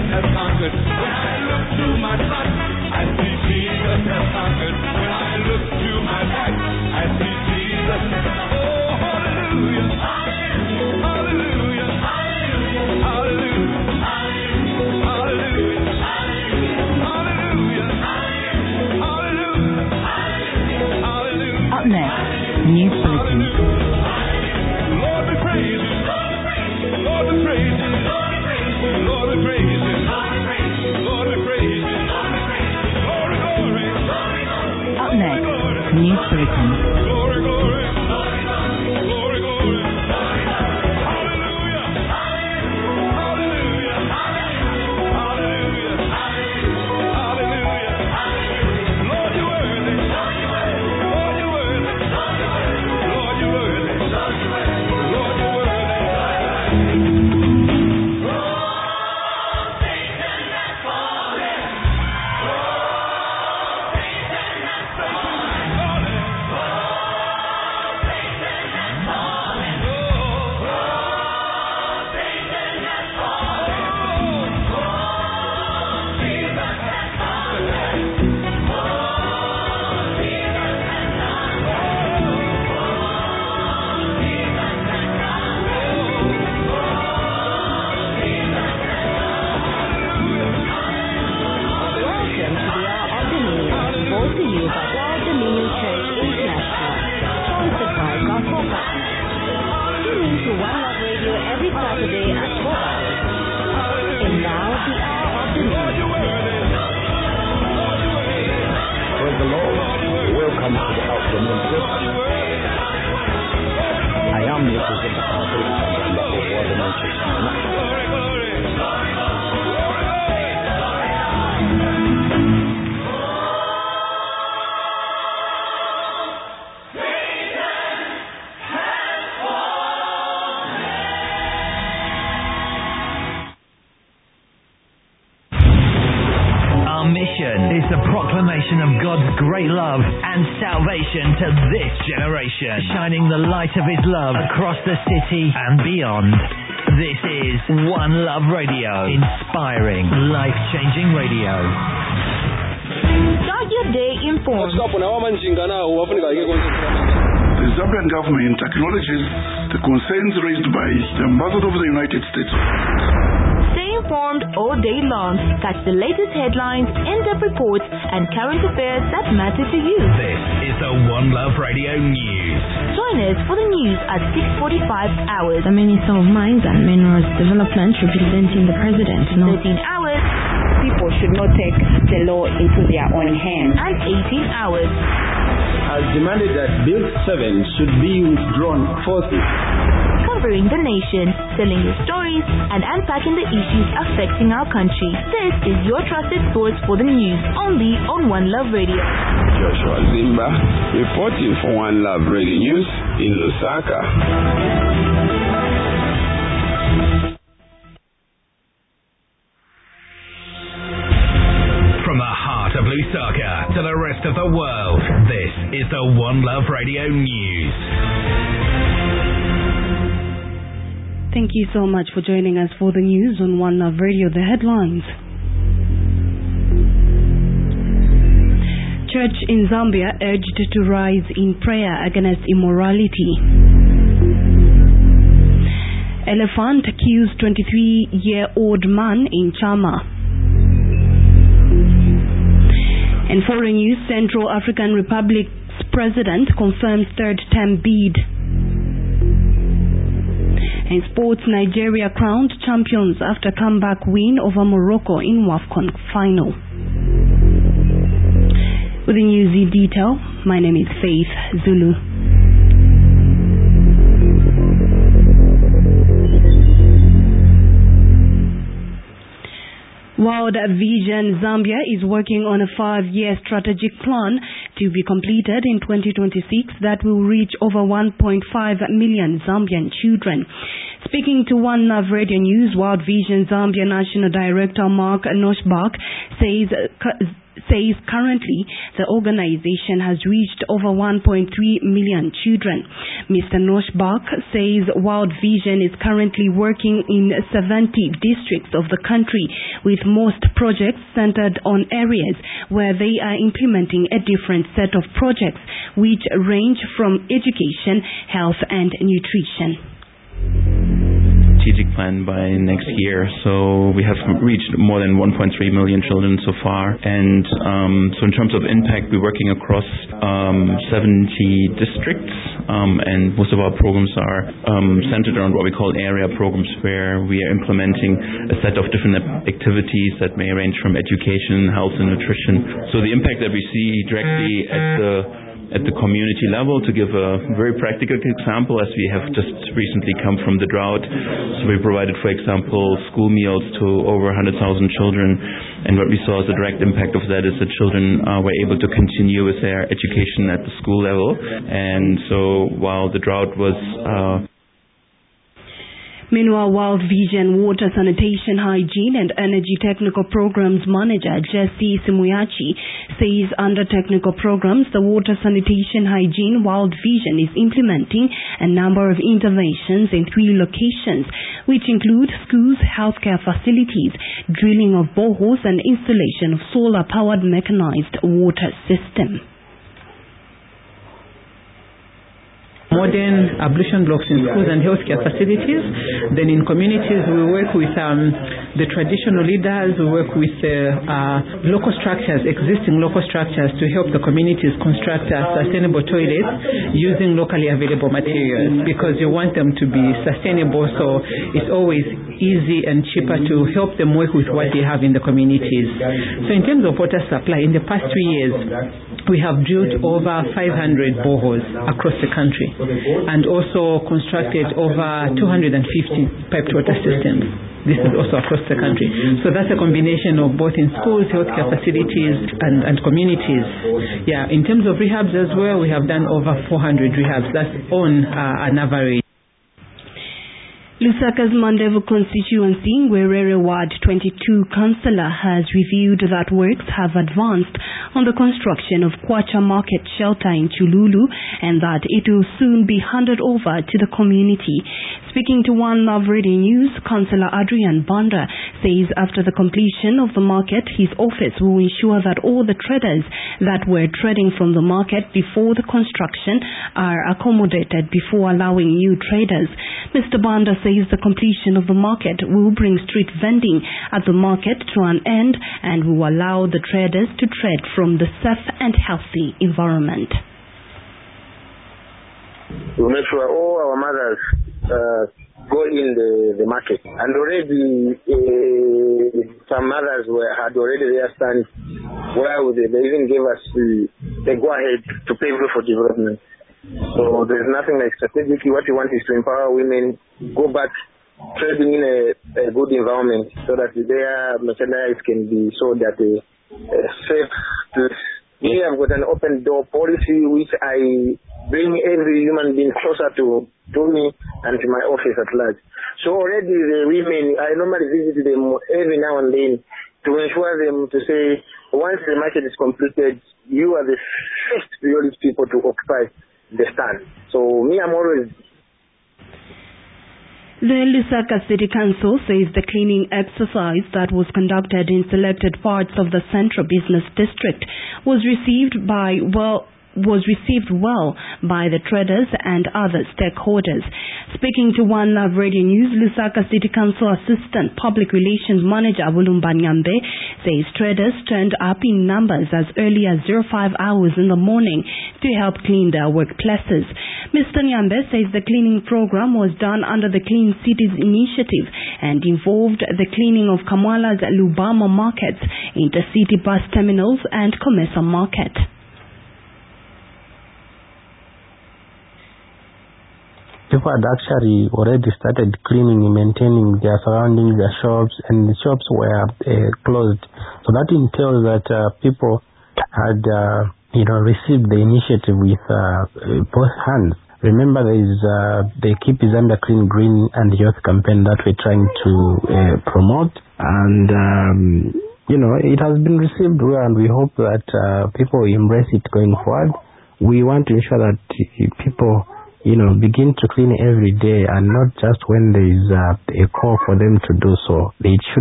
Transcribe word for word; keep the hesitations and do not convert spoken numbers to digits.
has conquered. When I look to my front, I see Jesus has conquered. When I look to my back, I see Jesus has conquered. Oh, hallelujah. Hallelujah. Hallelujah. Hallelujah. Hallelujah. Hallelujah. Hallelujah. Up next, News Bulletin. Lord, we praise you. Lord, we praise you. Lord, we praise you. Lord, we praise you. Glory, glory. Up next, News Bulletin. Glory, glory. Glory, glory. Hallelujah. Hallelujah. Hallelujah. Hallelujah. Lord, you're worthy. Lord, you're worthy. Lord, you're worthy. Lord, you're worthy. is the proclamation of God's great love and salvation to this generation, shining the light of His love across the city and beyond. This is One Love Radio, inspiring, life-changing radio. Start your day informed. The Zambian government acknowledges the concerns raised by the Ambassador of the United States. Stay informed all day long. Catch the latest headlines, in-depth reports, and current affairs that matter to you. This is the One Love Radio News. Join us for the news at six forty-five hours. The Minister of Mines and Minerals Development, representing the President, thirteen hours. People should not take the law into their own hands. And eighteen hours. Has demanded that Bill seven should be withdrawn forthwith. Covering the nation, telling your stories, and unpacking the issues affecting our country. This is your trusted source for the news, only on One Love Radio. Joshua Zimba, reporting for One Love Radio News in Lusaka. From the heart of Lusaka to the rest of the world, this is the One Love Radio News. Thank you so much for joining us for the news on One Love Radio. The headlines. Church in Zambia urged to rise in prayer against immorality. Elephant accused twenty-three-year-old man in Chama. In foreign news, Central African Republic's president confirms third term bid. In sports, Nigeria crowned champions after comeback win over Morocco in WAFCON final. With the news in detail, my name is Faith Zulu. World Vision Zambia is working on a five-year strategic plan to be completed in twenty twenty-six that will reach over one point five million Zambian children. Speaking to One Love Radio News, World Vision Zambia National Director Mark Noshbach says says currently the organization has reached over one point three million children. Mister Noshbach says World Vision is currently working in seventy districts of the country, with most projects centered on areas where they are implementing a different set of projects which range from education, health and nutrition. Strategic plan by next year. So we have reached more than one point three million children so far. And um, so in terms of impact, we're working across um, seventy districts. Um, and most of our programs are um, centered around what we call area programs, where we are implementing a set of different activities that may range from education, health and nutrition. So the impact that we see directly at the at the community level, to give a very practical example, as we have just recently come from the drought. So we provided, for example, school meals to over one hundred thousand children, and what we saw as a direct impact of that is that children uh, were able to continue with their education at the school level. And so while the drought was uh, Meanwhile, World Vision Water Sanitation Hygiene and Energy Technical Programs Manager Jesse Simuyachi says under technical programs, the Water Sanitation Hygiene World Vision is implementing a number of interventions in three locations, which include schools, healthcare facilities, drilling of boreholes and installation of solar-powered mechanized water system. Modern ablution blocks in schools and healthcare facilities. Then in communities, we work with um, the traditional leaders, we work with uh, uh, local structures, existing local structures, to help the communities construct uh, sustainable toilets using locally available materials, because you want them to be sustainable, so it's always easy and cheaper to help them work with what they have in the communities. So in terms of water supply, in the past three years, we have drilled over five hundred boreholes across the country, and also constructed over two hundred fifty piped water systems. This is also across the country. So that's a combination of both in schools, healthcare facilities, and, and communities. Yeah, in terms of rehabs as well, we have done over four hundred rehabs. That's on uh, an average. Lusaka's Mandevu constituency, Werere Ward twenty-two councillor has reviewed that works have advanced on the construction of Kwacha Market Shelter in Chululu, and that it will soon be handed over to the community. Speaking to One Love Radio News, Councillor Adrian Banda says after the completion of the market, his office will ensure that all the traders that were trading from the market before the construction are accommodated before allowing new traders. Mister Banda says the completion of the market will bring street vending at the market to an end and will allow the traders to trade from the safe and healthy environment. We make sure all our mothers uh, go in the, the market, and already uh, some mothers were had already their stand where they, they even gave us the, the go ahead to pave for development. So there's nothing like strategically. What we want is to empower women, go back trading in a, a good environment so that their merchandise can be sold at a, a safe place. We have got an open door policy which I bring every human being closer to, to me and to my office at large. So already the women, I normally visit them every now and then to ensure them to say, once the market is completed, you are the first priority people to occupy the stand. So me, I'm always... The Lusaka City Council says the cleaning exercise that was conducted in selected parts of the Central Business District was received by well was received well by the traders and other stakeholders. Speaking to One Love Radio News, Lusaka City Council Assistant Public Relations Manager Bulumba Nyambe says traders turned up in numbers as early as zero five hours in the morning to help clean their workplaces. Mister Nyambe says the cleaning program was done under the Clean Cities Initiative and involved the cleaning of Kamwala's Lubama markets, intercity bus terminals and Comesa Market. People had actually already started cleaning and maintaining their surroundings, their shops, and the shops were uh, closed. So that entails that uh, people had, uh, you know, received the initiative with uh, both hands. Remember, there is uh, the Keep is Under Clean, Green and Youth campaign that we're trying to uh, promote, and um, you know, it has been received well, and we hope that uh, people embrace it going forward. We want to ensure that people, you know, begin to clean every day and not just when there is uh, a call for them to do so. It should